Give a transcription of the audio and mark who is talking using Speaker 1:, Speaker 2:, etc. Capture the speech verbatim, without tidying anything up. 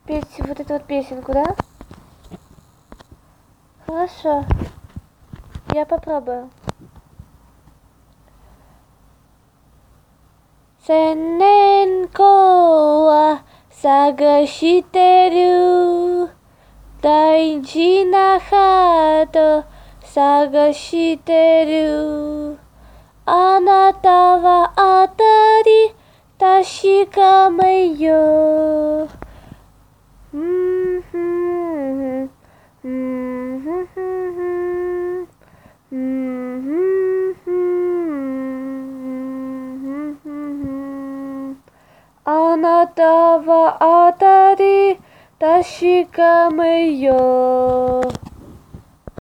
Speaker 1: спеть вот эту вот песенку, да? Хорошо. Я попробую.千年後は探してる大事なハート探してるあなたは当たり確かめよううんふんうんふんふんふんうんふんふんあなたは当たり確かめよう